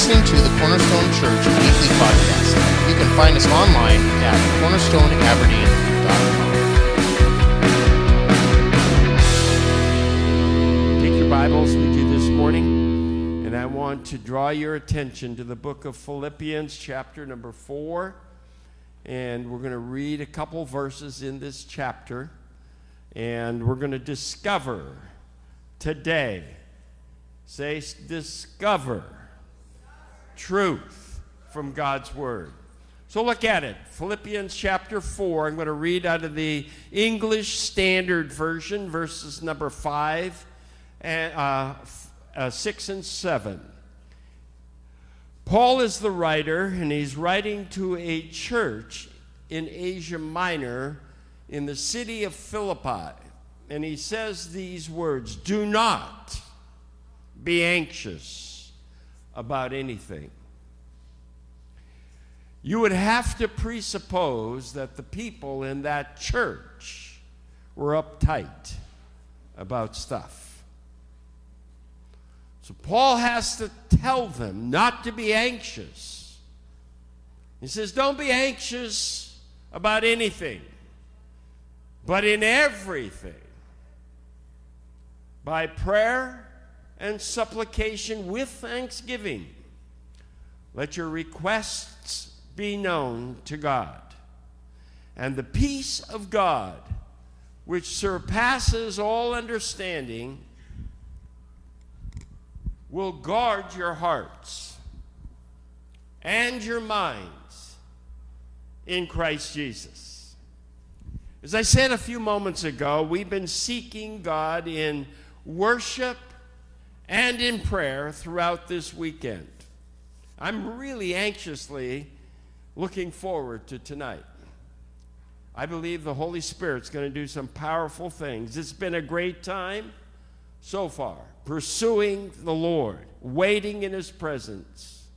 listening to the Cornerstone Church Weekly Podcast. You can find us online at cornerstoneaberdeen.com. Take your Bibles with you this morning, and I want to draw your attention to the book of Philippians, chapter number 4. And we're going to read a couple verses in this chapter, and we're going to discover today, say discover, truth from God's Word. So look at it. Philippians chapter 4. I'm going to read out of the English Standard Version, verses number 5 and 6 and 7. Paul is the writer, and he's writing to a church in Asia Minor in the city of Philippi. And he says these words, "Do not be anxious about anything." You would have to presuppose that the people in that church were uptight about stuff. So Paul has to tell them not to be anxious. He says, don't be anxious about anything, but in everything, by prayer and supplication with thanksgiving, let your requests be known to God. And the peace of God, which surpasses all understanding, will guard your hearts and your minds in Christ Jesus. As I said a few moments ago, we've been seeking God in worship and in prayer throughout this weekend. I'm really anxiously looking forward to tonight. I believe the Holy Spirit's going to do some powerful things. It's been a great time so far, pursuing the Lord, waiting in His presence.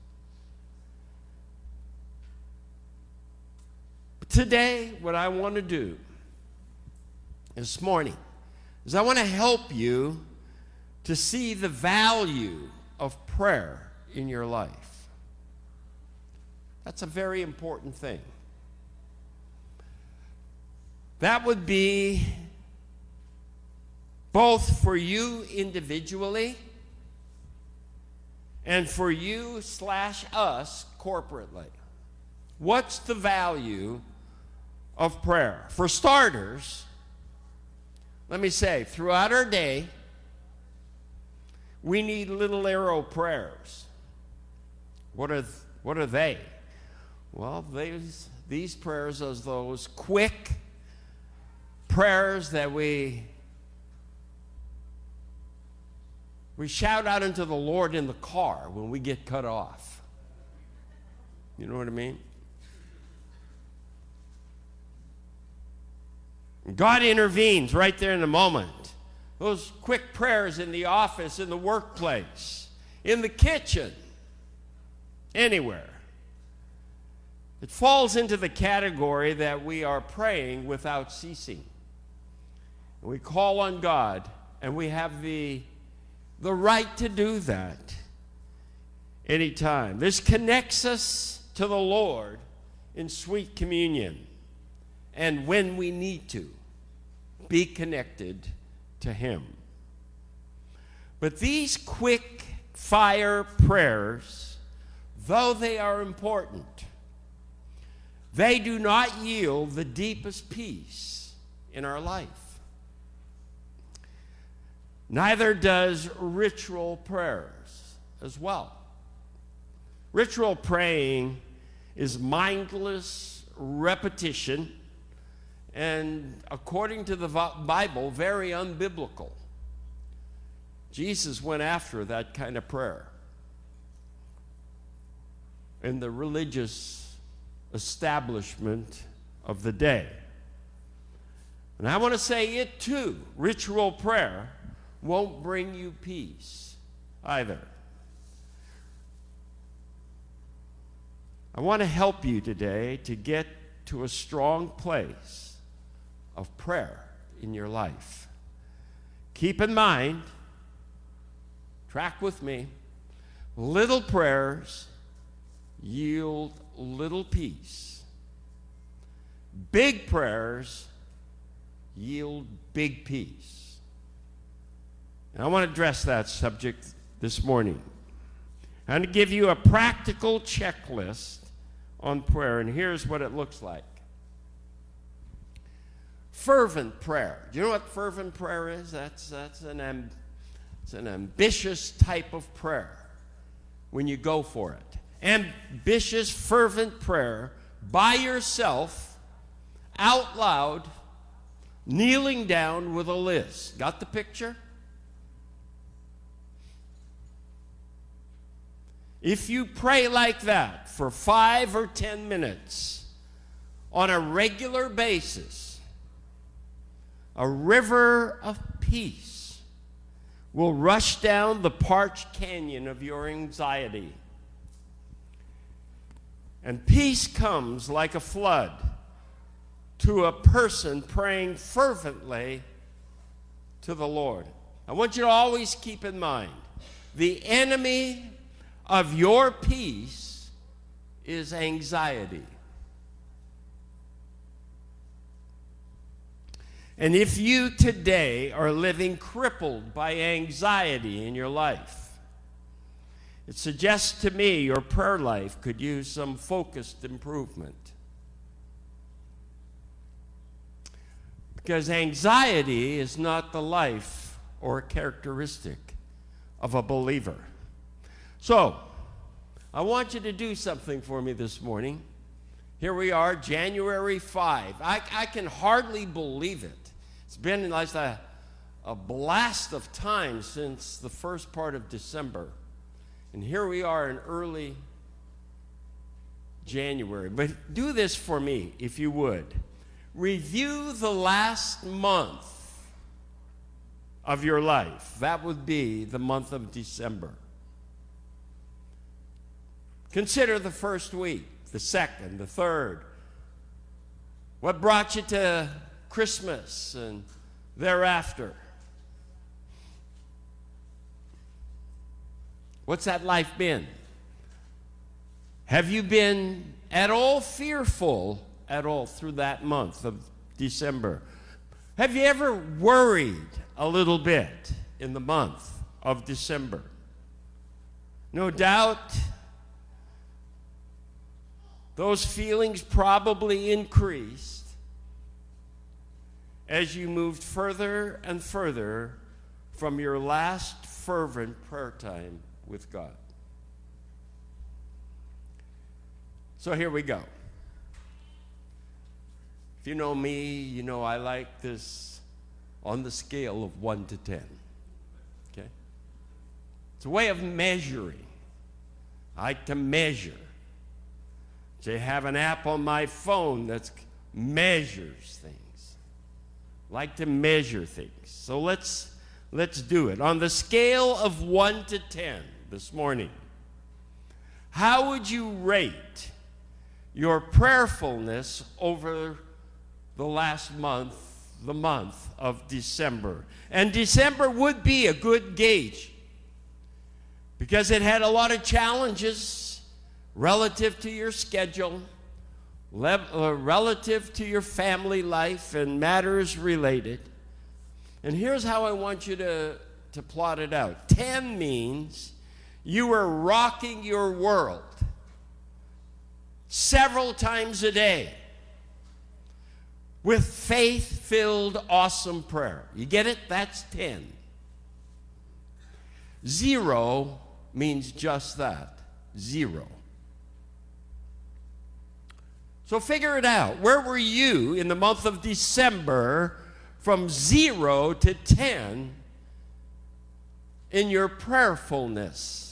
But today, what I want to do this morning is I want to help you to see the value of prayer in your life. That's a very important thing. That would be both for you individually and for you / us corporately. What's the value of prayer? For starters, let me say, throughout our day, we need little arrow prayers. What are they? Well, these prayers are those quick prayers that we shout out into the Lord in the car when we get cut off. You know what I mean? God intervenes right there in the moment. Those quick prayers in the office, in the workplace, in the kitchen, anywhere. It falls into the category that we are praying without ceasing. We call on God, and we have the right to do that anytime. This connects us to the Lord in sweet communion, and when we need to, be connected to Him. But these quick fire prayers, though they are important, they do not yield the deepest peace in our life. Neither does ritual prayers as well. Ritual praying is mindless repetition, and according to the Bible, very unbiblical. Jesus went after that kind of prayer in the religious establishment of the day. And I want to say it too, ritual prayer won't bring you peace either. I want to help you today to get to a strong place of prayer in your life. Keep in mind, track with me, Little prayers yield little peace. Big prayers yield big peace. And I want to address that subject this morning. I'm going to give you a practical checklist on prayer, and here's what it looks like. Fervent prayer. Do you know what fervent prayer is? It's an ambitious type of prayer when you go for it. Ambitious, fervent prayer by yourself, out loud, kneeling down with a list. Got the picture? If you pray like that for 5 or 10 minutes on a regular basis, a river of peace will rush down the parched canyon of your anxiety. And peace comes like a flood to a person praying fervently to the Lord. I want you to always keep in mind, the enemy of your peace is anxiety. And if you today are living crippled by anxiety in your life, it suggests to me your prayer life could use some focused improvement. Because anxiety is not the life or characteristic of a believer. So, I want you to do something for me this morning. Here we are, January 5. I can hardly believe it. It's been like a blast of time since the first part of December. And here we are in early January. But do this for me, if you would. Review the last month of your life. That would be the month of December. Consider the first week, the second, the third. What brought you to Christmas and thereafter? What's that life been? Have you been at all fearful at all through that month of December? Have you ever worried a little bit in the month of December? No doubt, those feelings probably increased as you moved further and further from your last fervent prayer time with God. So here we go. If you know me, you know I like this on the scale of 1 to 10. Okay? It's a way of measuring. I like to measure. So I have an app on my phone that measures things. I like to measure things. So let's do it. On the scale of 1 to 10 this morning, how would you rate your prayerfulness over the last month, the month of December? And December would be a good gauge because it had a lot of challenges relative to your schedule, relative to your family life and matters related. And here's how I want you to plot it out. 10 means you were rocking your world several times a day with faith-filled, awesome prayer. You get it? That's 10. 0 means just that. 0. So figure it out. Where were you in the month of December from 0 to 10 in your prayerfulness?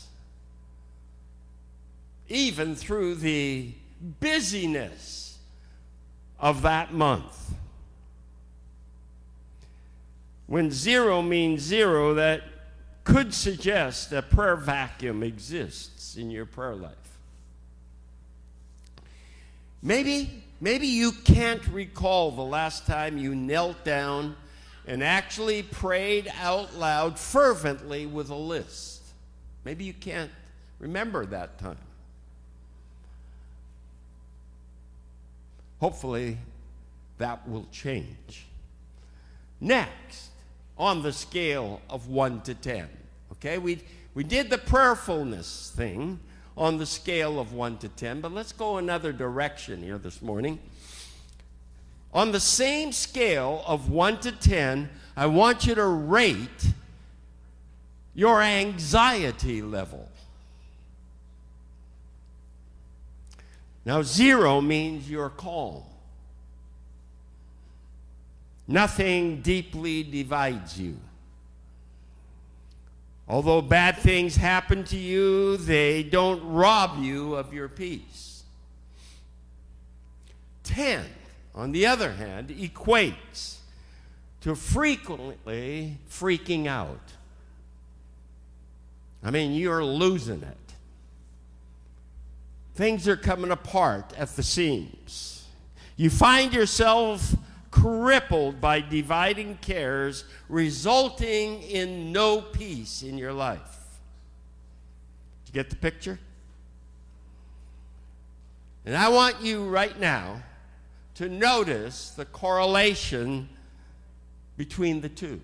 Even through the busyness of that month. When 0 means 0, that could suggest a prayer vacuum exists in your prayer life. Maybe you can't recall the last time you knelt down and actually prayed out loud fervently with a list. Maybe you can't Remember that time. Hopefully, that will change. Next, on the scale of 1 to 10. Okay, we did the prayerfulness thing on the scale of 1 to 10, but let's go another direction here this morning. On the same scale of 1 to 10, I want you to rate your anxiety level. Now, 0 means you're calm. Nothing deeply divides you. Although bad things happen to you, they don't rob you of your peace. 10, on the other hand, equates to frequently freaking out. I mean, you're losing it. Things are coming apart at the seams. You find yourself crippled by dividing cares, resulting in no peace in your life. Did you get the picture? And I want you right now to notice the correlation between the two.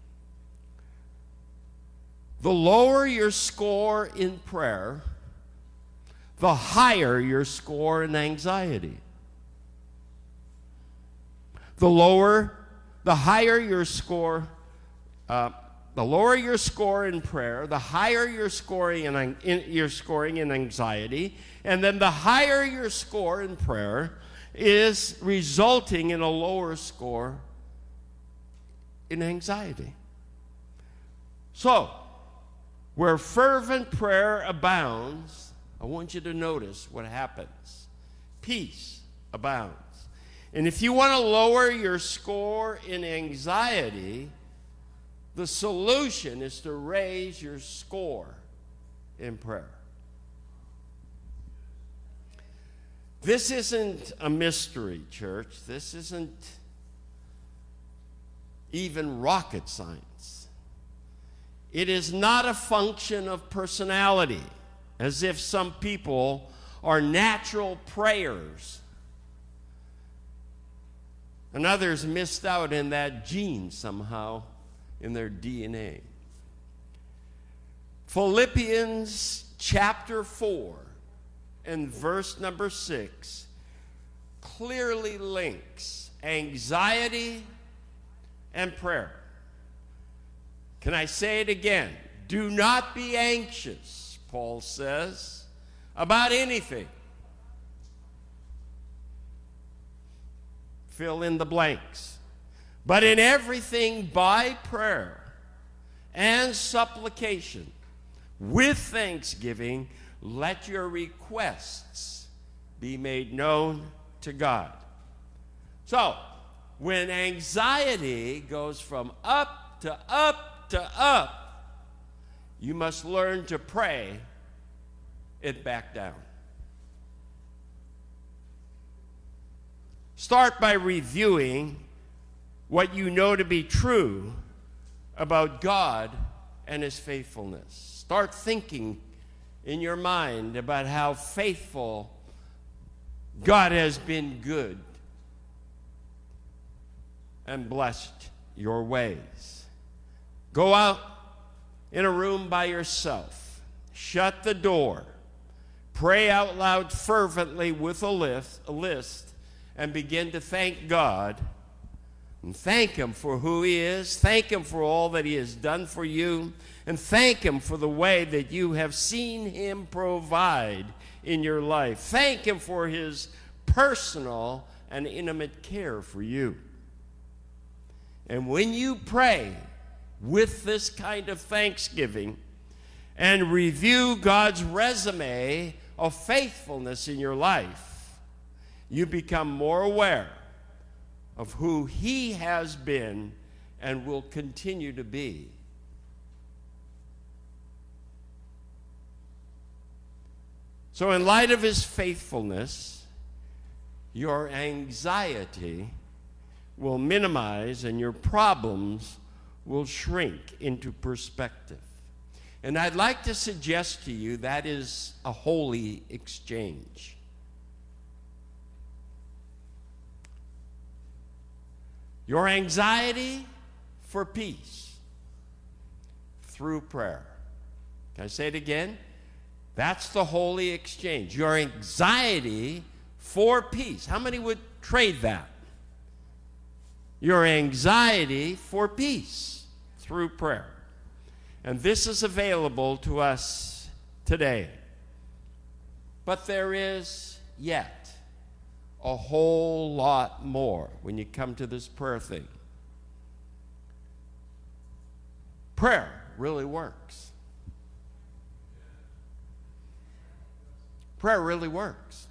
The lower your score in prayer, the higher your score in anxiety. The higher your score, the lower your score in prayer, the higher your scoring in anxiety, and then the higher your score in prayer is resulting in a lower score in anxiety. So, where fervent prayer abounds, I want you to notice what happens. Peace abounds. And if you want to lower your score in anxiety, the solution is to raise your score in prayer. This isn't a mystery, church. This isn't even rocket science. It is not a function of personality, as if some people are natural prayers and others missed out in that gene somehow in their DNA. Philippians chapter 4 and verse number 6 clearly links anxiety and prayer. Can I say it again? Do not be anxious, Paul says, about anything. Fill in the blanks. But in everything by prayer and supplication, with thanksgiving, let your requests be made known to God. So, when anxiety goes from up to up to up, you must learn to pray it back down. Start by reviewing what you know to be true about God and His faithfulness. Start thinking in your mind about how faithful God has been good and blessed your ways. Go out in a room by yourself. Shut the door. Pray out loud fervently with a list, and begin to thank God and thank Him for who He is. Thank Him for all that He has done for you, and thank Him for the way that you have seen Him provide in your life. Thank Him for His personal and intimate care for you. And when you pray with this kind of thanksgiving and review God's resume of faithfulness in your life, you become more aware of who He has been and will continue to be. So in light of His faithfulness, your anxiety will minimize and your problems will shrink into perspective. And I'd like to suggest to you that is a holy exchange. Your anxiety for peace through prayer. Can I say it again? That's the holy exchange. Your anxiety for peace. How many would trade that? Your anxiety for peace through prayer. And this is available to us today. But there is yet a whole lot more when you come to this prayer thing. Prayer really works. Prayer really works.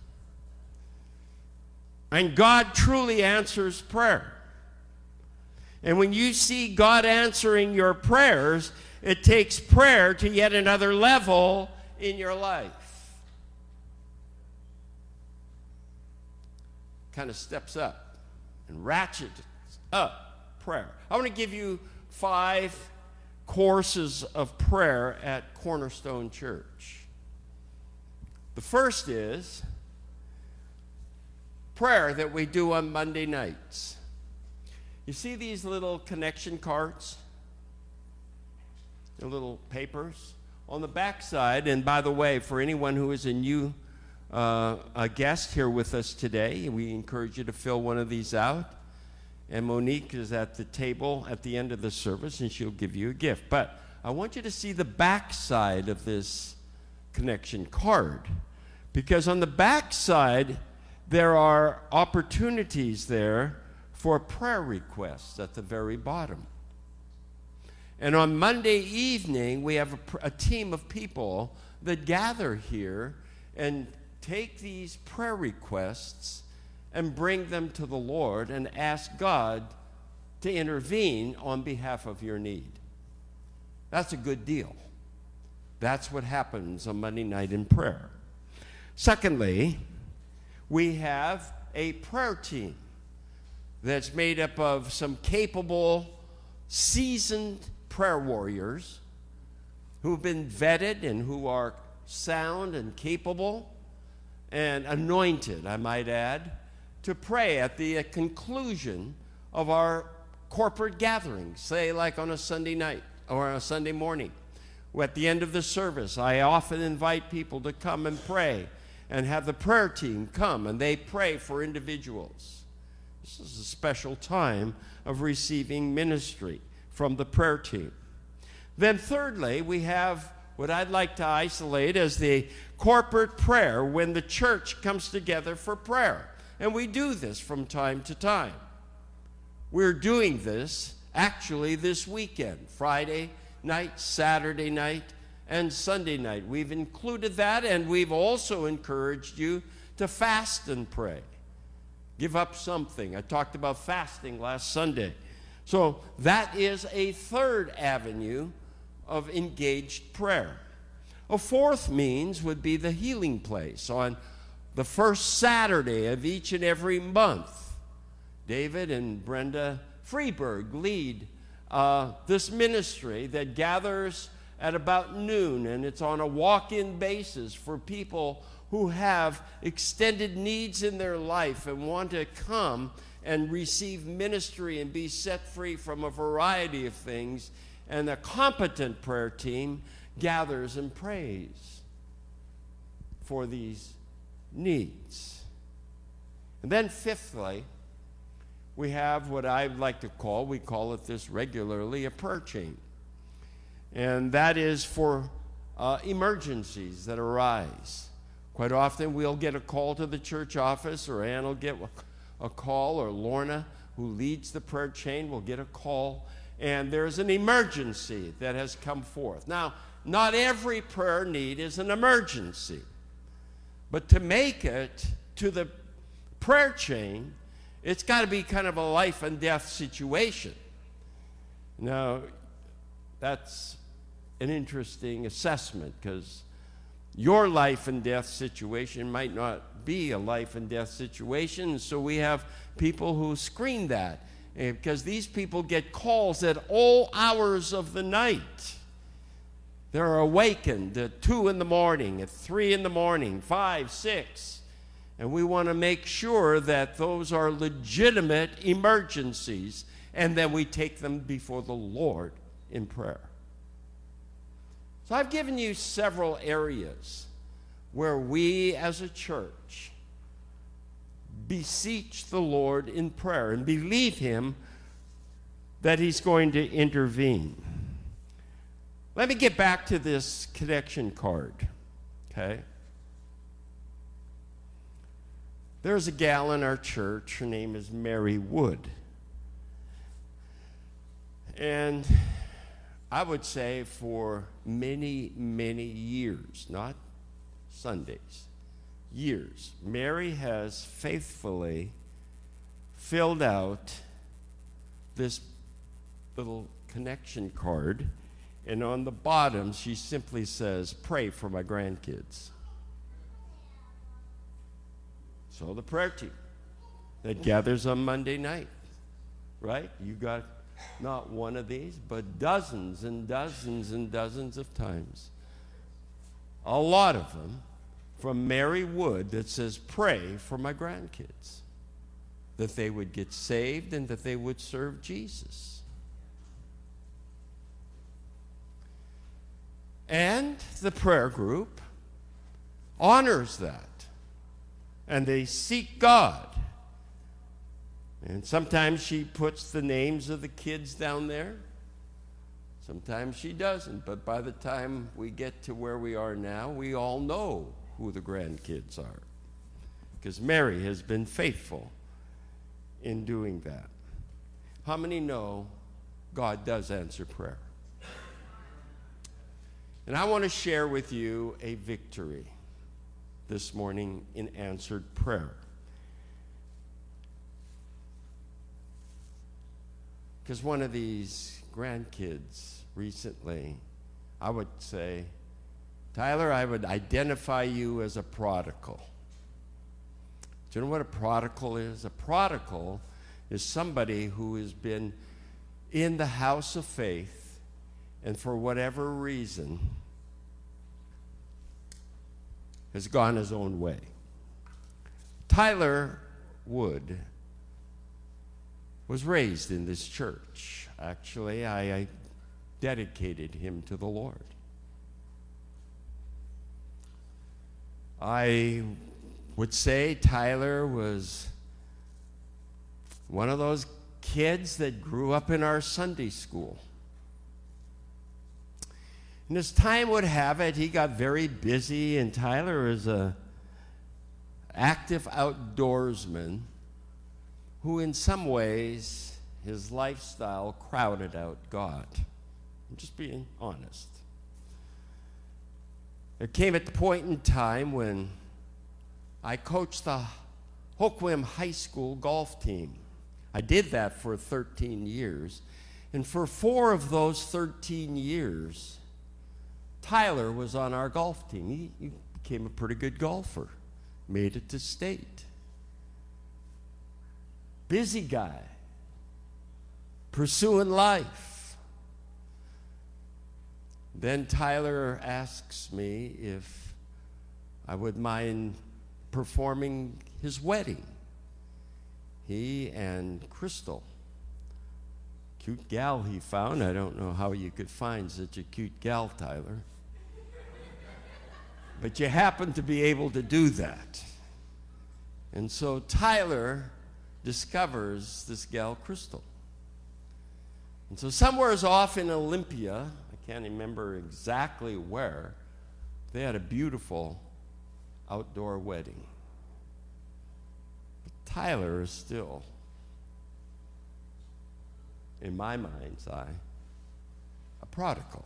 And God truly answers prayer. And when you see God answering your prayers, it takes prayer to yet another level in your life. Kind of steps up and ratchets up prayer. I want to give you 5 courses of prayer at Cornerstone Church. The first is prayer that we do on Monday nights. You see these little connection cards? The little papers? On the back side, and by the way, for anyone who is a guest here with us today, we encourage you to fill one of these out. And Monique is at the table at the end of the service, and she'll give you a gift. But I want you to see the back side of this connection card, because on the back side, there are opportunities there for prayer requests at the very bottom. And on Monday evening, we have a team of people that gather here and take these prayer requests and bring them to the Lord and ask God to intervene on behalf of your need. That's a good deal. That's what happens on Monday night in prayer. Secondly, we have a prayer team that's made up of some capable, seasoned prayer warriors who've been vetted and who are sound and capable and anointed, I might add, to pray at the conclusion of our corporate gatherings, say like on a Sunday night or on a Sunday morning. At the end of the service, I often invite people to come and pray and have the prayer team come, and they pray for individuals. This is a special time of receiving ministry from the prayer team. Then thirdly, we have what I'd like to isolate as the corporate prayer when the church comes together for prayer. And we do this from time to time. We're doing this actually this weekend, Friday night, Saturday night, and Sunday night. We've included that, and we've also encouraged you to fast and pray. Give up something. I talked about fasting last Sunday. So that is a third avenue of engaged prayer. A fourth means would be the healing place. On the first Saturday of each and every month, David and Brenda Freeberg lead this ministry that gathers at about noon, and it's on a walk-in basis for people who have extended needs in their life and want to come and receive ministry and be set free from a variety of things. And a competent prayer team gathers and prays for these needs. And then fifthly, we have what I like to call, we call it this regularly, a prayer chain. And that is for emergencies that arise. Quite often we'll get a call to the church office, or Ann will get a call, or Lorna, who leads the prayer chain, will get a call, and there's an emergency that has come forth. Now, not every prayer need is an emergency, but to make it to the prayer chain, it's got to be kind of a life and death situation. Now, that's an interesting assessment, because your life and death situation might not be a life and death situation, so we have people who screen that, because these people get calls at all hours of the night. They're awakened at 2 in the morning, at 3 in the morning, 5, 6. And we want to make sure that those are legitimate emergencies, and then we take them before the Lord in prayer. So I've given you several areas where we as a church beseech the Lord in prayer and believe Him that He's going to intervene. Let me get back to this connection card, okay? There's a gal in our church. Her name is Mary Wood. And I would say for many, many years, not Sundays, years, Mary has faithfully filled out this little connection card, and on the bottom she simply says, "Pray for my grandkids." So the prayer team that gathers on Monday night, right? You got not one of these, but dozens and dozens and dozens of times. A lot of them from Mary Wood that says, "Pray for my grandkids, that they would get saved and that they would serve Jesus." And the prayer group honors that. And they seek God. And sometimes she puts the names of the kids down there. Sometimes she doesn't. But by the time we get to where we are now, we all know who the grandkids are. Because Mary has been faithful in doing that. How many know God does answer prayer? And I want to share with you a victory this morning in answered prayer. Because one of these grandkids recently, I would say, "Tyler, I would identify you as a prodigal." Do you know what a prodigal is? A prodigal is somebody who has been in the house of faith and for whatever reason has gone his own way. Tyler Wood was raised in this church. Actually, I dedicated him to the Lord. I would say Tyler was one of those kids that grew up in our Sunday school. And as time would have it, he got very busy, and Tyler is an active outdoorsman who in some ways his lifestyle crowded out God. I'm just being honest. There came a point in time when I coached the Hoquiam High School golf team. I did that for 13 years. And for 4 of those 13 years, Tyler was on our golf team. He became a pretty good golfer, made it to state. Busy guy, pursuing life. Then Tyler asks me if I would mind performing his wedding. He and Crystal, cute gal he found. I don't know how you could find such a cute gal, Tyler. But you happen to be able to do that. And so Tyler discovers this gal, Crystal. And so somewhere's off in Olympia, I can't remember exactly where, they had a beautiful outdoor wedding. But Tyler is still, in my mind's eye, a prodigal.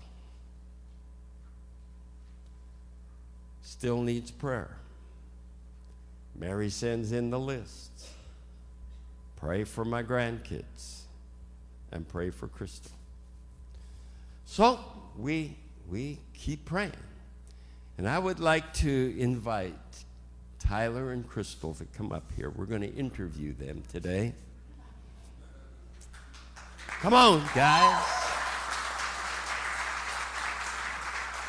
Still needs prayer. Mary sends in the list. Pray for my grandkids and pray for Crystal. So we keep praying. And I would like to invite Tyler and Crystal to come up here. We're going to interview them today. Come on, guys.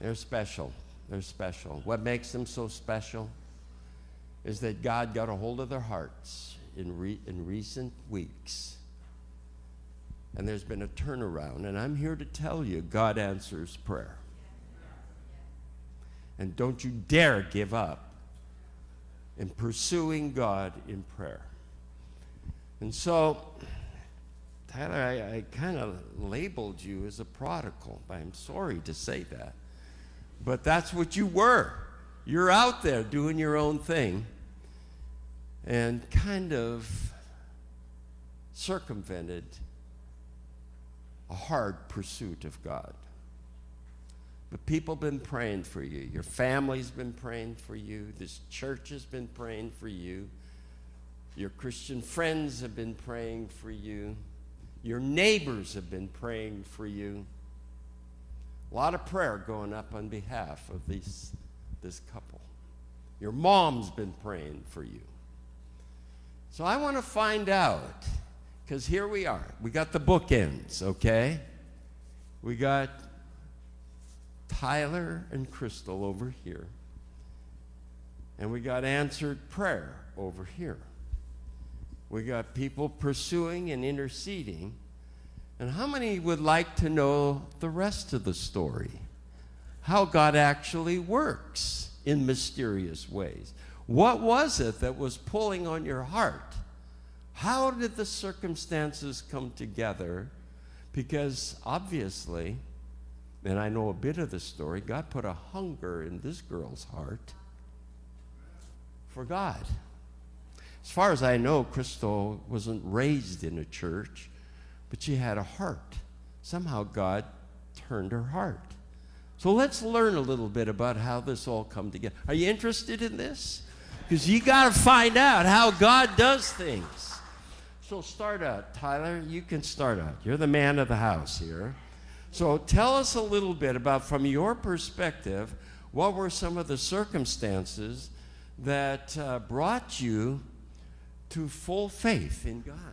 They're special. They're special. What makes them so special is that God got a hold of their hearts in recent weeks. And there's been a turnaround. And I'm here to tell you, God answers prayer. And don't you dare give up in pursuing God in prayer. And so, Tyler, I kind of labeled you as a prodigal. I'm sorry to say that. But that's what you were. You're out there doing your own thing and kind of circumvented a hard pursuit of God. But people have been praying for you. Your family's been praying for you. This church has been praying for you. Your Christian friends have been praying for you. Your neighbors have been praying for you. A lot of prayer going up on behalf of this couple. Your mom's been praying for you. So I want to find out, because here we are. We got the bookends, okay? We got Tyler and Crystal over here. And we got answered prayer over here. We got people pursuing and interceding. And how many would like to know the rest of the story? How God actually works in mysterious ways. What was it that was pulling on your heart? How did the circumstances come together? Because obviously, and I know a bit of the story, God put a hunger in this girl's heart for God. As far as I know, Crystal wasn't raised in a church, but she had a heart. Somehow God turned her heart. So let's learn a little bit about how this all come together. Are you interested in this? Because you got to find out how God does things. So start out. Tyler, you can start out. You're the man of the house here. So tell us a little bit about, from your perspective, what were some of the circumstances that brought you to full faith in God?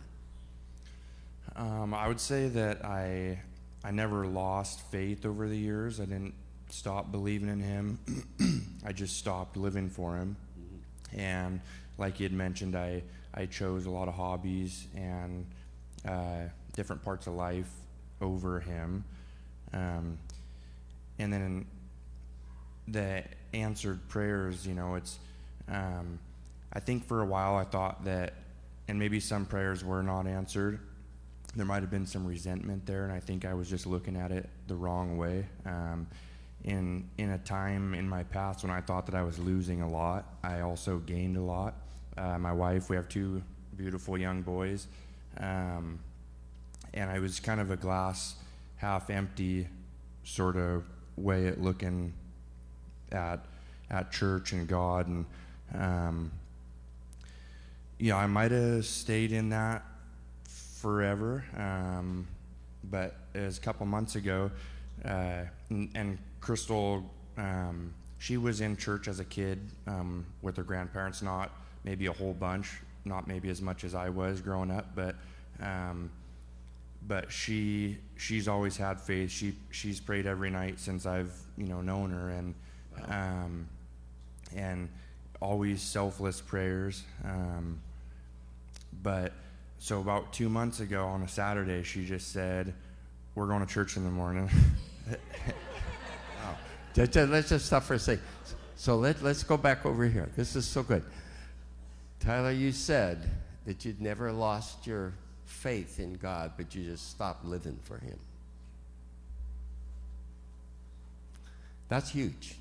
I would say that I never lost faith over the years. I didn't stop believing in him. I just stopped living for him. Mm-hmm. And like he had mentioned, I chose a lot of hobbies and different parts of life over him. And then the answered prayers, it's, I think for a while I thought that, and maybe some prayers were not answered. There might have been some resentment there, and I think I was just looking at it the wrong way. In a time in my past when I thought that I was losing a lot, I also gained a lot. My wife, we have 2 beautiful young boys, and I was kind of a glass half empty sort of way at looking at church and God, and I might have stayed in that forever, but it was a couple months ago, and Crystal, she was in church as a kid with her grandparents, not maybe a whole bunch, not maybe as much as I was growing up, but she's always had faith. She's prayed every night since I've known her, and always selfless prayers. But so about 2 months ago on a Saturday, she just said, "We're going to church in the morning." Wow. Let's just stop for a second. So let's go back over here. This is so good. Tyler, you said that you'd never lost your faith in God, but you just stopped living for him. That's huge.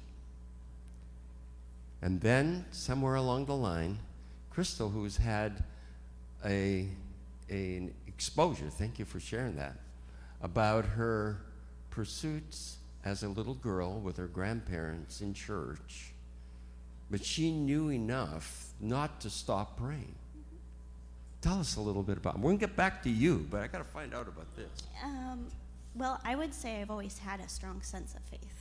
And then somewhere along the line, Crystal, who's had an exposure, thank you for sharing that, about her pursuits as a little girl with her grandparents in church, but she knew enough not to stop praying. Tell us a little bit about it. We're going to get back to you, but I got to find out about this. Well, I would say I've always had a strong sense of faith.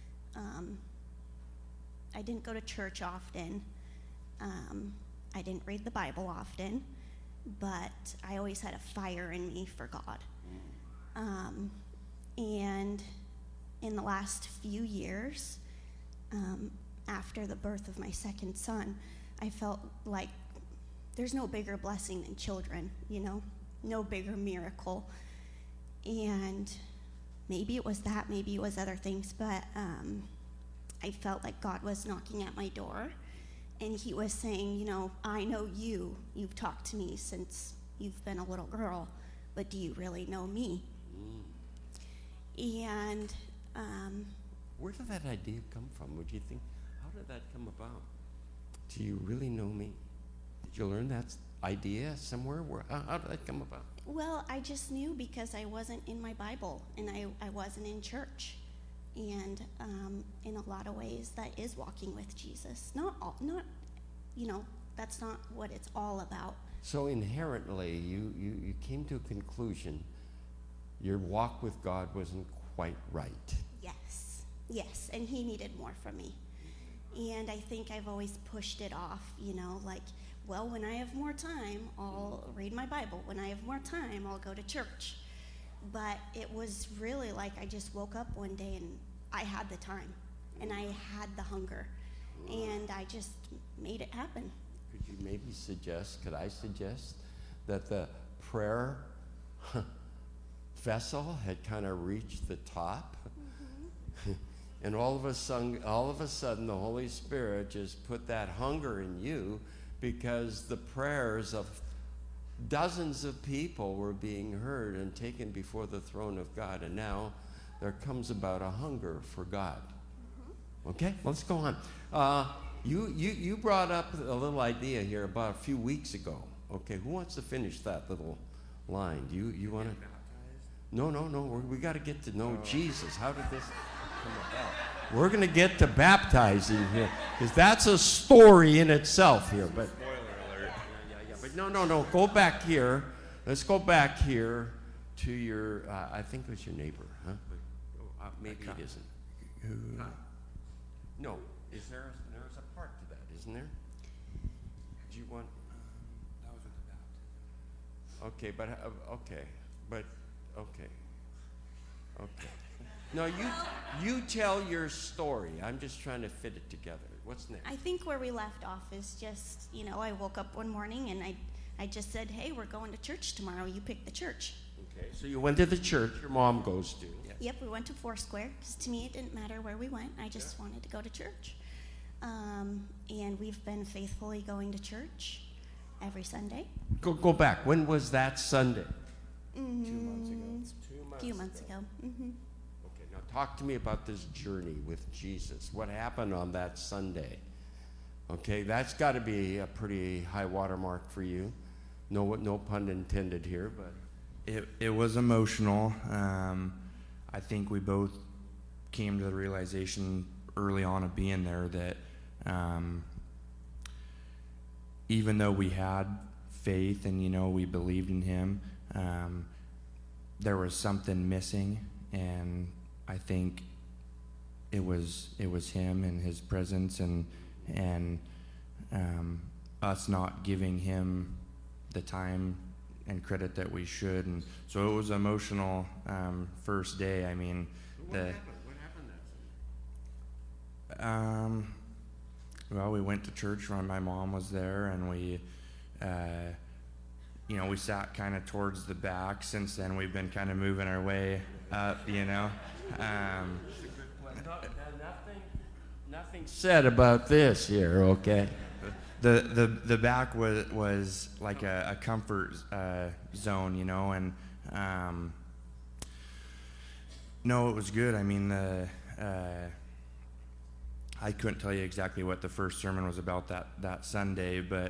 I didn't go to church often. I didn't read the Bible often, but I always had a fire in me for God. And in the last few years, after the birth of my second son, I felt like there's no bigger blessing than children, no bigger miracle. And maybe it was that, maybe it was other things, but I felt like God was knocking at my door, and he was saying, I know you've talked to me since you've been a little girl, but do you really know me? And where did that idea come from? Would you think, how did that come about? Do you really know me? Did you learn that idea somewhere? How did that come about? Well, I just knew because I wasn't in my Bible, and I wasn't in church. And in a lot of ways, that is walking with Jesus. That's not what it's all about. So inherently, you came to a conclusion, your walk with God wasn't quite right. Yes, and he needed more from me. And I think I've always pushed it off, when I have more time, I'll read my Bible. When I have more time, I'll go to church. But it was really like I just woke up one day and I had the time and I had the hunger, and I just made it happen. Could I suggest that the prayer vessel had kind of reached the top? Mm-hmm. And all of a sudden, the Holy Spirit just put that hunger in you, because the prayers of dozens of people were being heard and taken before the throne of God. And now there comes about a hunger for God. Mm-hmm. Okay, let's go on. You brought up a little idea here about a few weeks ago. Okay, who wants to finish that little line? You want to? No. We got to get to know Jesus. How did this come about? We're going to get to baptizing here, because that's a story in itself here. But spoiler alert. Yeah. But no. Go back here. Let's go back here to your. I think it was your neighbor, huh? But, maybe it isn't. No. There's a part to that, isn't there? Do you want? That was with the baptism. Okay. No, you tell your story. I'm just trying to fit it together. What's next? I think where we left off is just, I woke up one morning and I just said, hey, we're going to church tomorrow. You pick the church. Okay, so you went to the church your mom goes to. Yep, we went to Foursquare, because to me it didn't matter where we went. I just wanted to go to church. And we've been faithfully going to church every Sunday. Go back. When was that Sunday? 2 months ago. A few months ago. Mm-hmm. Okay, now talk to me about this journey with Jesus. What happened on that Sunday? Okay, that's got to be a pretty high watermark for you. No pun intended here, but it was emotional. I think we both came to the realization early on of being there that even though we had faith and we believed in him, there was something missing, and I think it was him and his presence and us not giving him the time and credit that we should. And so it was an emotional first day. I mean, what happened that Sunday? Well, we went to church when my mom was there, and we we sat kind of towards the back. Since then, we've been kind of moving our way up, Nothing said about this here, okay? The back was like a comfort zone, and no, it was good. I mean, I couldn't tell you exactly what the first sermon was about that Sunday, but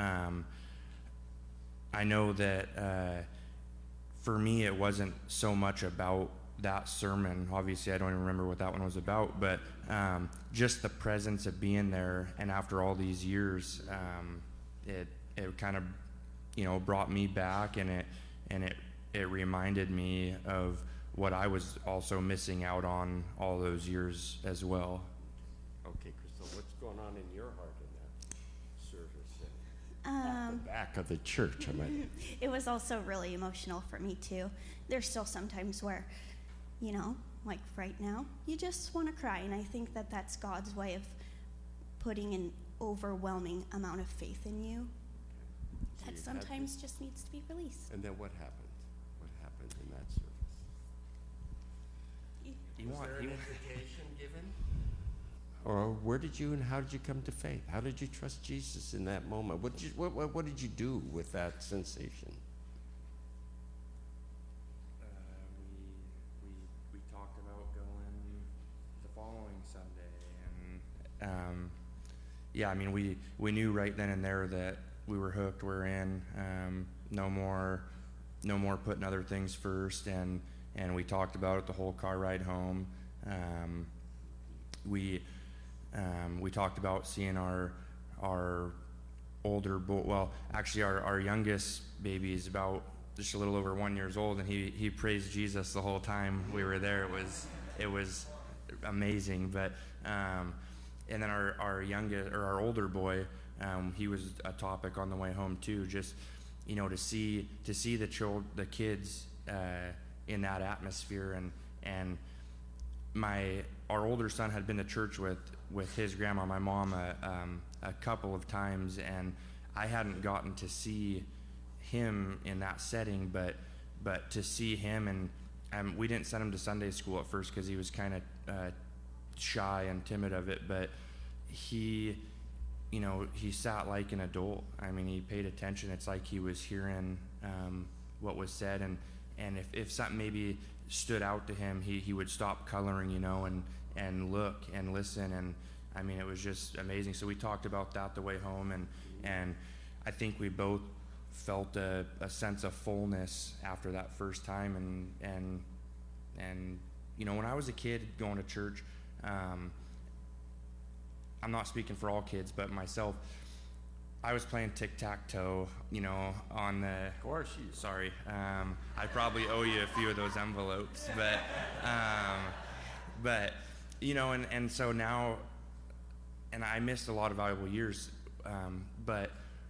I know that for me it wasn't so much about that sermon. Obviously, I don't even remember what that one was about, but just the presence of being there, and after all these years, it kind of brought me back, and it reminded me of what I was also missing out on all those years as well. Okay, Crystal, what's going on in your heart in that service? At the back of the church, I mean. It was also really emotional for me too. There's still some times where, like right now, you just want to cry. And I think that that's God's way of putting an overwhelming amount of faith in you So that you had sometimes just needs to be released. And then what happened? What happened in that service? Was there an invitation given? Or where did you and how did you come to faith? How did you trust Jesus in that moment? What did you do with that sensation? We talked about going the following Sunday, and yeah, I mean, we knew right then and there that we were hooked. We're in. No more putting other things first, and we talked about it the whole car ride home. We talked about seeing our older boy. Well, actually, our youngest baby is about just a little over 1 year old, and he praised Jesus the whole time we were there. It was amazing. But and then our older boy, he was a topic on the way home too. Just to see the kids in that atmosphere, and our older son had been to church with his grandma, my mom, a couple of times, and I hadn't gotten to see him in that setting, but to see him, and we didn't send him to Sunday school at first because he was kind of shy and timid of it, but he sat like an adult. I mean, he paid attention. It's like he was hearing what was said, and if something maybe stood out to him, he would stop coloring, and look and listen, and I mean, it was just amazing. So we talked about that the way home, and I think we both felt a sense of fullness after that first time, and when I was a kid going to church, I'm not speaking for all kids, but myself, I was playing tic-tac-toe, on the... Of course you... Sorry. I probably owe you a few of those envelopes, but and so now, and I missed a lot of valuable years, but,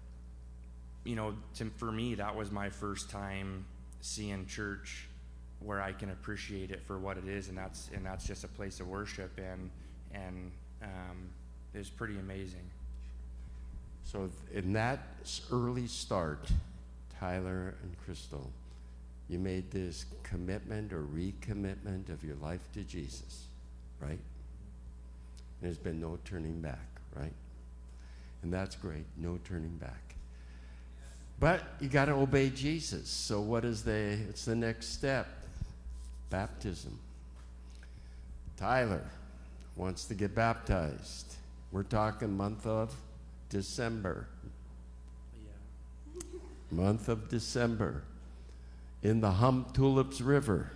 for me, that was my first time seeing church where I can appreciate it for what it is, and that's just a place of worship, and it was pretty amazing. So in that early start, Tyler and Crystal, you made this commitment or recommitment of your life to Jesus, right? And there's been no turning back, right? And that's great, no turning back. But you got to obey Jesus. So what's the next step? Baptism. Tyler wants to get baptized. We're talking month of December. Yeah. Month of December in the Tulips River.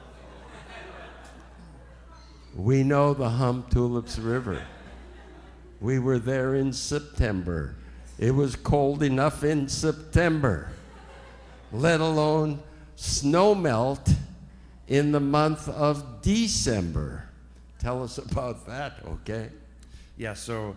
We know the Tulips River. We were there in September. It was cold enough in September, let alone snow melt in the month of December. Tell us about that, okay? Yeah, so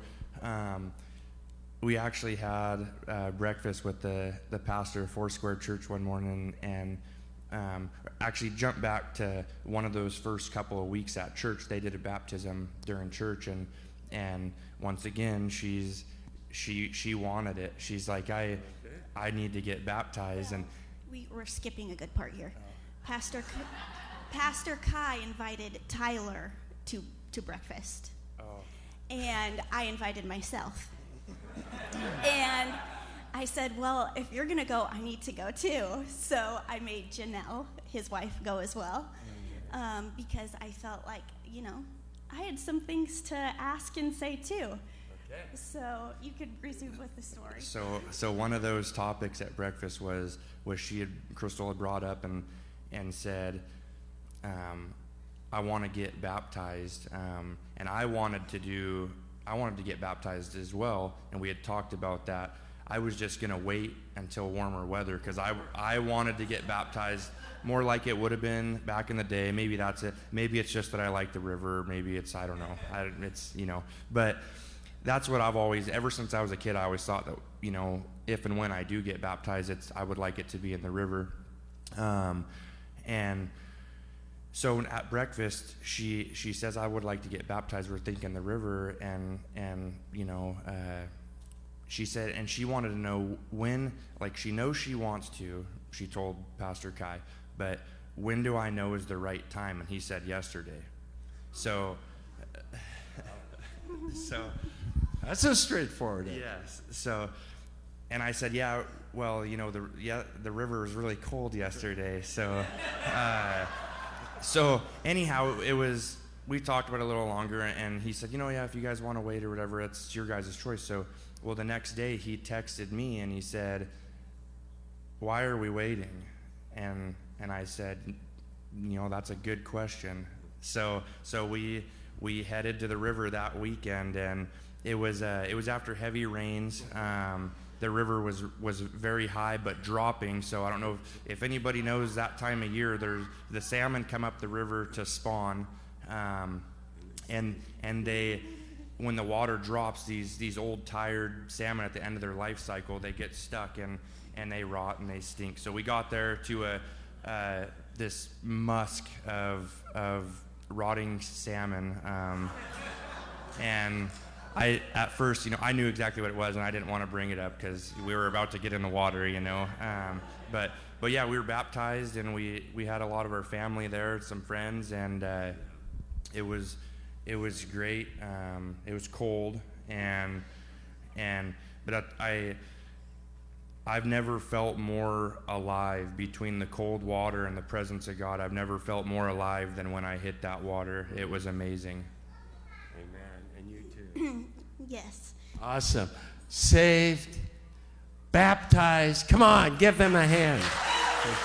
we actually had breakfast with the pastor of Foursquare Church one morning, and actually jumped back to one of those first couple of weeks at church. They did a baptism during church, and once again, she wanted it. She's like, I need to get baptized, and We're skipping a good part here. Pastor Kai invited Tyler to breakfast. Oh. And I invited myself. And I said, well, if you're going to go, I need to go too. So I made Janelle, his wife, go as well. Because I felt like, I had some things to ask and say too. Okay. So you could resume with the story. So one of those topics at breakfast was Crystal had brought up and said, I want to get baptized, and I wanted to get baptized as well, and we had talked about that. I was just going to wait until warmer weather because I wanted to get baptized more like it would have been back in the day. Maybe that's it. Maybe it's just that I like the river. Maybe it's, I don't know. But that's what I've always, ever since I was a kid, I always thought that, if and when I do get baptized, I would like it to be in the river. And So at breakfast, she says, I would like to get baptized. We're thinking the river, and she said, and she wanted to know when, like she knows she wants to, she told Pastor Kai, but when do I know is the right time? And he said yesterday. So That's a straightforward answer. yes. So, and I said, yeah, well, the river was really cold yesterday. So, so anyhow, we talked about it a little longer, and he said, if you guys want to wait or whatever, it's your guys' choice. So, well, the next day he texted me and he said, why are we waiting? And I said, that's a good question. So we headed to the river that weekend, and it was after heavy rains. The river was very high but dropping, so I don't know if anybody knows that time of year. The salmon come up the river to spawn, and they, when the water drops, these old tired salmon at the end of their life cycle, they get stuck and they rot and they stink. So we got there to this musk of rotting salmon, and at first, I knew exactly what it was, and I didn't want to bring it up because we were about to get in the water, But yeah, we were baptized, and we had a lot of our family there, some friends, and it was great. It was cold, but I've never felt more alive between the cold water and the presence of God. I've never felt more alive than when I hit that water. It was amazing. Amen. And you too. Yes. Awesome. Saved, baptized. Come on, give them a hand. Thank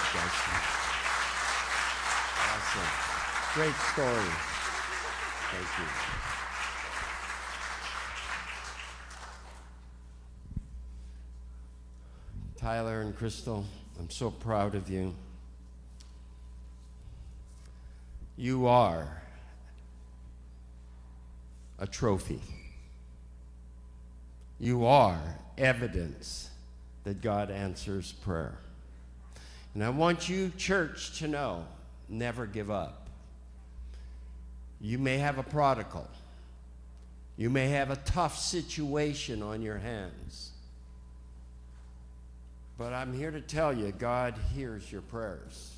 you, guys. Awesome. Great story. Thank you. Tyler and Crystal, I'm so proud of you. You are a trophy. You are evidence that God answers prayer. And I want you, church, to know, never give up. You may have a prodigal. You may have a tough situation on your hands. But I'm here to tell you, God hears your prayers.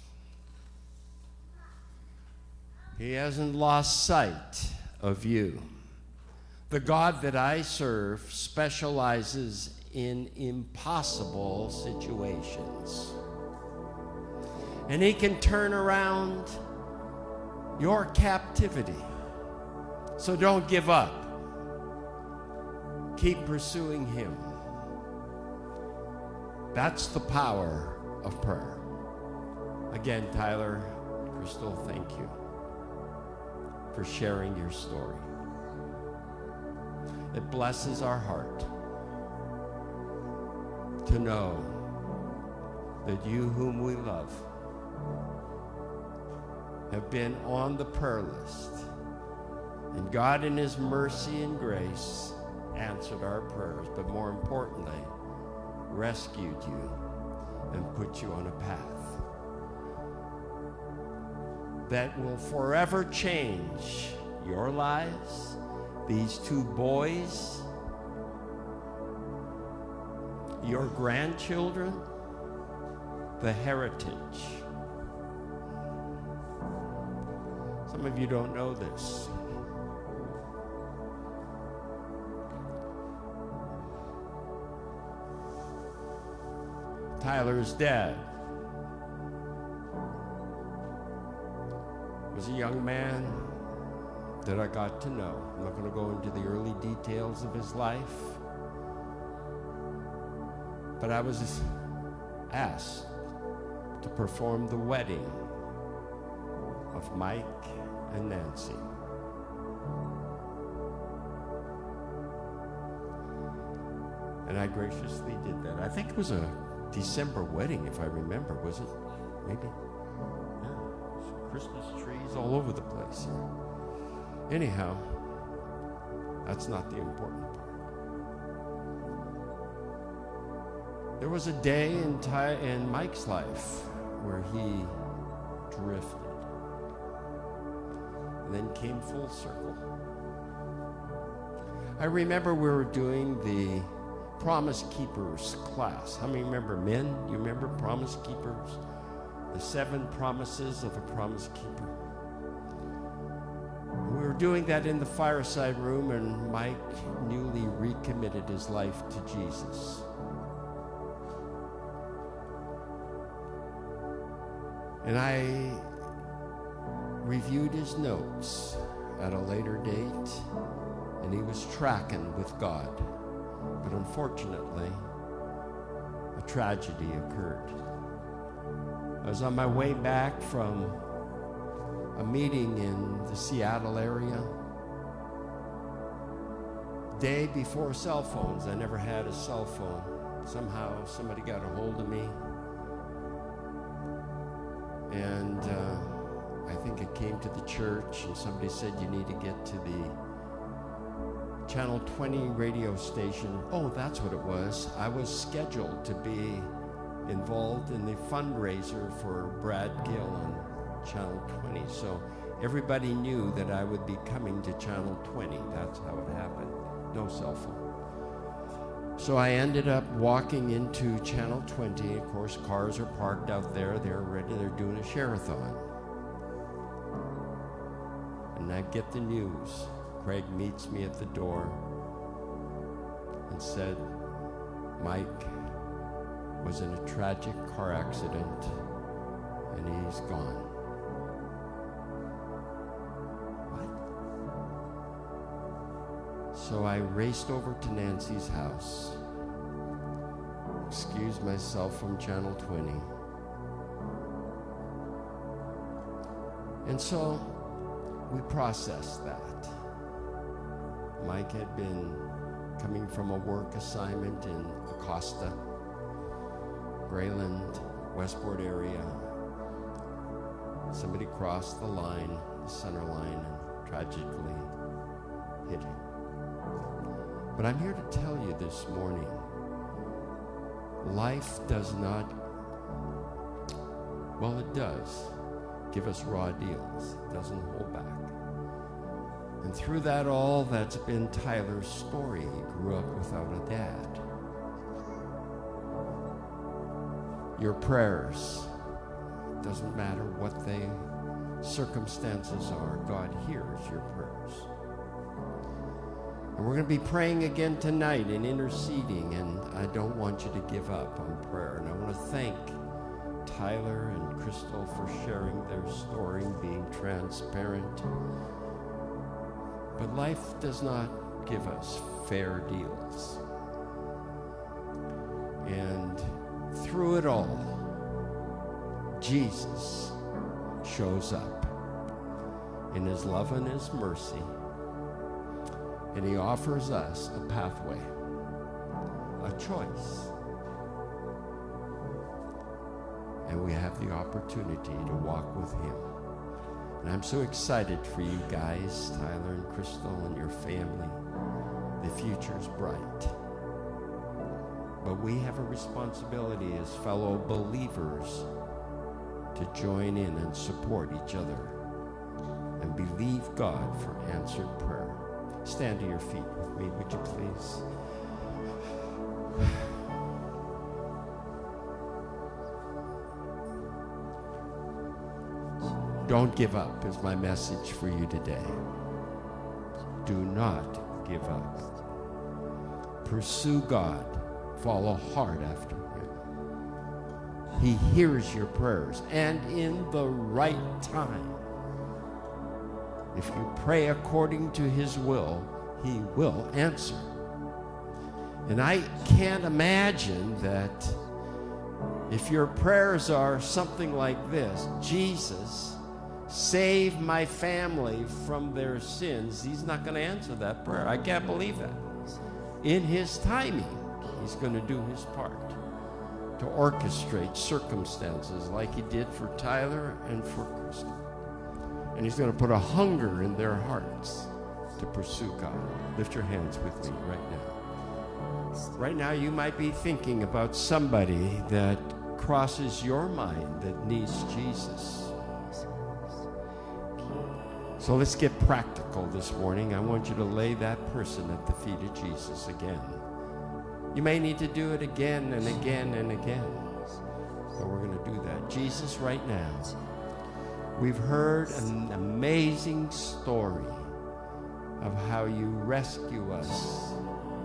He hasn't lost sight of you. The God that I serve specializes in impossible situations. And He can turn around your captivity. So don't give up. Keep pursuing Him. That's the power of prayer. Again, Tyler, Crystal, thank you for sharing your story. It blesses our heart to know that you whom we love have been on the prayer list. And God in His mercy and grace answered our prayers, but more importantly, rescued you and put you on a path that will forever change your lives, these two boys, your grandchildren, the heritage. Some of you don't know this. Tyler's dad was a young man that I got to know. I'm not going to go into the early details of his life, but I was asked to perform the wedding of Mike and Nancy. And I graciously did that. I think it was a December wedding, if I remember, was it? Maybe? Yeah. Christmas trees all over the place here. Anyhow, that's not the important part. There was a day in Mike's life where he drifted. and then came full circle. I remember we were doing the Promise Keepers class. How many remember, men? You remember Promise Keepers? The 7 promises of a promise keeper. We were doing that in the fireside room, and Mike newly recommitted his life to Jesus. And I reviewed his notes at a later date, and he was tracking with God. But unfortunately, a tragedy occurred. I was on my way back from a meeting in the Seattle area. Day before cell phones. I never had a cell phone. Somehow somebody got a hold of me. And I think it came to the church, and somebody said, you need to get to the Channel 20 radio station. Oh, that's what it was. I was scheduled to be involved in the fundraiser for Brad Gill on Channel 20. So everybody knew that I would be coming to Channel 20. That's how it happened. No cell phone. So I ended up walking into Channel 20. Of course, cars are parked out there. They're ready. They're doing a share-a-thon. And I get the news. Craig meets me at the door and said, Mike was in a tragic car accident and he's gone. What? So I raced over to Nancy's house, excused myself from Channel 20. And so we processed that. Mike had been coming from a work assignment in Acosta, Grayland, Westport area. Somebody crossed the line, the center line, and tragically hit him. But I'm here to tell you this morning, life does not, well, it does give us raw deals. It doesn't hold back. And through that all, that's been Tyler's story. He grew up without a dad. Your prayers, doesn't matter what the circumstances are, God hears your prayers. And we're going to be praying again tonight and interceding, and I don't want you to give up on prayer. And I want to thank Tyler and Crystal for sharing their story, being transparent. But life does not give us fair deals. And through it all, Jesus shows up in his love and his mercy, and he offers us a pathway, a choice. And we have the opportunity to walk with him. And I'm so excited for you guys, Tyler and Crystal and your family. The future's bright. But we have a responsibility as fellow believers to join in and support each other and believe God for answered prayer. Stand to your feet with me, would you please? Don't give up is my message for you today. Do not give up. Pursue God. Follow hard after him. He hears your prayers, and in the right time. If you pray according to his will, he will answer. And I can't imagine that if your prayers are something like this, Jesus, save my family from their sins, he's not going to answer that prayer. I can't believe that. In his timing, he's going to do his part to orchestrate circumstances like he did for Tyler and for Crystal. And he's going to put a hunger in their hearts to pursue God. Lift your hands with me right now. Right now, you might be thinking about somebody that crosses your mind that needs Jesus. So let's get practical this morning. I want you to lay that person at the feet of Jesus again. You may need to do it again and again and again. But we're going to do that. Jesus, right now, we've heard an amazing story of how you rescue us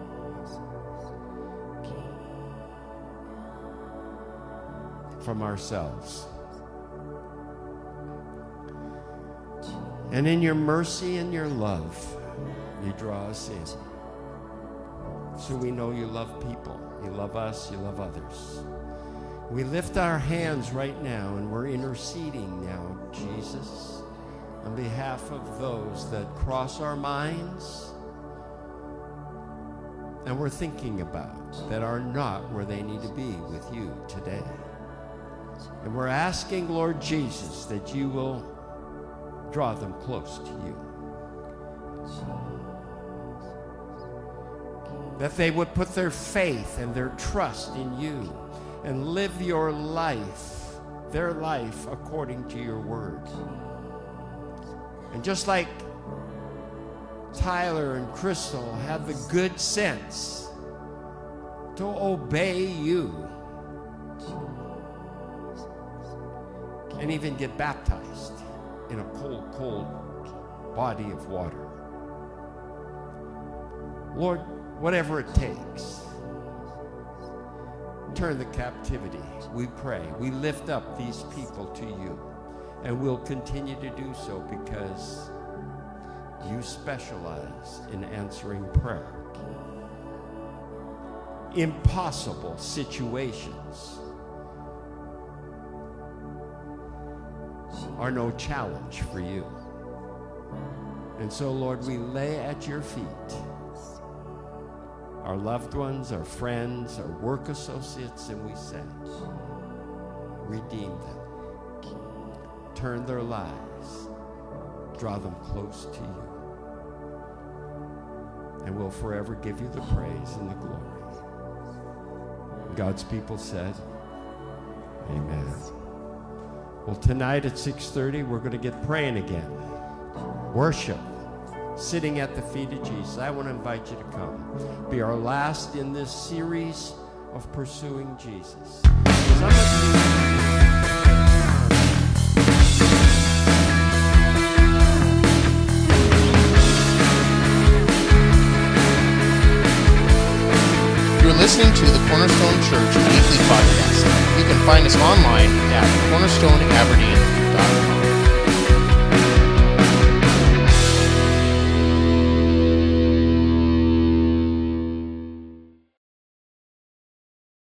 from ourselves. And in your mercy and your love, you draw us in. So we know you love people. You love us. You love others. We lift our hands right now and we're interceding now, Jesus, on behalf of those that cross our minds and we're thinking about that are not where they need to be with you today. And we're asking, Lord Jesus, that you will draw them close to you. That they would put their faith and their trust in you and live your life, their life, according to your word. And just like Tyler and Crystal had the good sense to obey you and even get baptized in a cold, cold body of water. Lord, whatever it takes, turn the captivity, we pray. We lift up these people to you, and we'll continue to do so because you specialize in answering prayer. Impossible situations are no challenge for you. And so, Lord, we lay at your feet our loved ones, our friends, our work associates, and we say, redeem them. Turn their lives. Draw them close to you. And we'll forever give you the praise and the glory. God's people said, amen. Well, tonight at 6:30, we're going to get praying again. Worship. Sitting at the feet of Jesus. I want to invite you to come. Be our last in this series of pursuing Jesus. Some of You're listening to the Cornerstone Church Weekly Podcast. You can find us online at cornerstoneaberdeen.com.